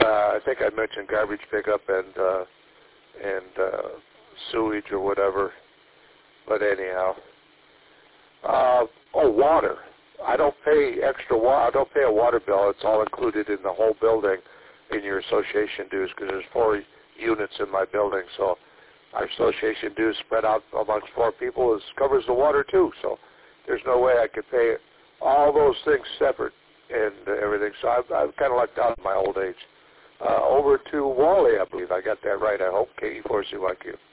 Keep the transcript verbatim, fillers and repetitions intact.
uh, I think I mentioned garbage pickup and uh, and uh, sewage or whatever. But anyhow, uh, oh, water. I don't pay extra water. I don't pay a water bill. It's all included in the whole building in your association dues because there's four units in my building. So our association dues spread out amongst four people is covers the water too. So there's no way I could pay all those things separate and uh, everything. So I've, I've kind of lucked out in my old age. Uh, over to Wally, I believe I got that right. I hope K E four C Y Q.